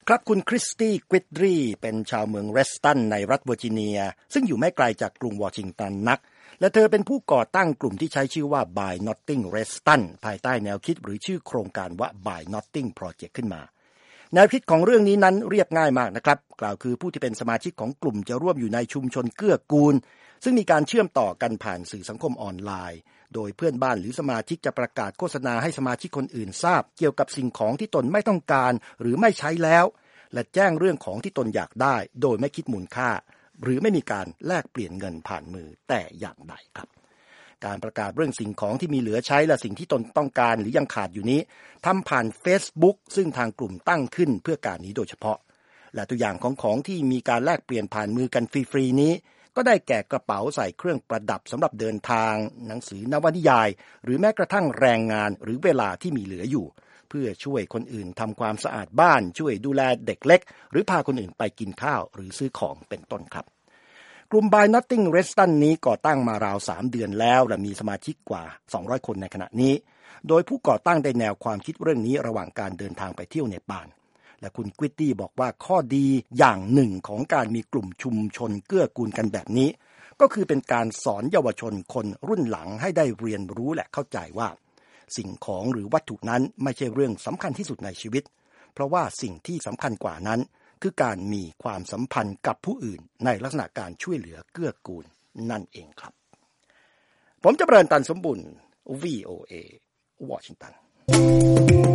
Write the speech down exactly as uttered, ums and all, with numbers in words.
ครับคุณคริสตี้กวิดรีเป็นชาวเมืองเรสตันในรัฐเวอร์จิเนียซึ่งอยู่ไม่ไกลจากกรุงวอชิงตันนักและเธอเป็นผู้ก่อตั้งกลุ่มที่ใช้ชื่อว่า Buy Nothing Reston ภายใต้แนวคิดหรือชื่อโครงการว่า Buy Nothing Project ขึ้นมาแนวคิดของเรื่องนี้นั้นเรียบง่ายมากนะครับกล่าวคือผู้ที่เป็นสมาชิกของกลุ่มจะร่วมอยู่ในชุมชนเกื้อกูลซึ่งมีการเชื่อมต่อกันผ่านสื่อสังคมออนไลน์โดยเพื่อนบ้านหรือสมาชิกจะประกาศโฆษณาให้สมาชิกคนอื่นทราบเกี่ยวกับสิ่งของที่ตนไม่ต้องการหรือไม่ใช้แล้วและแจ้งเรื่องของที่ตนอยากได้โดยไม่คิดมูลค่าหรือไม่มีการแลกเปลี่ยนเงินผ่านมือแต่อย่างใดครับการประกาศเรื่องสิ่งของที่มีเหลือใช้และสิ่งที่ตนต้องการหรือยังขาดอยู่นี้ทำผ่าน Facebook ซึ่งทางกลุ่มตั้งขึ้นเพื่อการนี้โดยเฉพาะและตัวอย่างของของที่มีการแลกเปลี่ยนผ่านมือกันฟรีๆนี้ก็ได้แก่กระเป๋าใส่เครื่องประดับสำหรับเดินทางหนังสือนวนิยายหรือแม้กระทั่งแรงงานหรือเวลาที่มีเหลืออยู่เพื่อช่วยคนอื่นทำความสะอาดบ้านช่วยดูแลเด็กเล็กหรือพาคนอื่นไปกินข้าวหรือซื้อของเป็นต้นครับกลุ่ม Buy Nothing Reston นี้ก่อตั้งมาราวสามเดือนแล้วและมีสมาชิกกว่าสองร้อยคนในขณะนี้โดยผู้ก่อตั้งได้แนวความคิดเรื่องนี้ระหว่างการเดินทางไปเที่ยวเนปาลและคุณกวิตตี้บอกว่าข้อดีอย่างหนึ่งของการมีกลุ่มชุมชนเกื้อกูลกันแบบนี้ก็คือเป็นการสอนเยาวชนคนรุ่นหลังให้ได้เรียนรู้และเข้าใจว่าสิ่งของหรือวัตถุนั้นไม่ใช่เรื่องสำคัญที่สุดในชีวิตเพราะว่าสิ่งที่สำคัญกว่านั้นคือการมีความสัมพันธ์กับผู้อื่นในลักษณะการช่วยเหลือเกื้อกูลนั่นเองครับผมจะเริญตันสมบุญ วี โอ เอ วอชิงตัน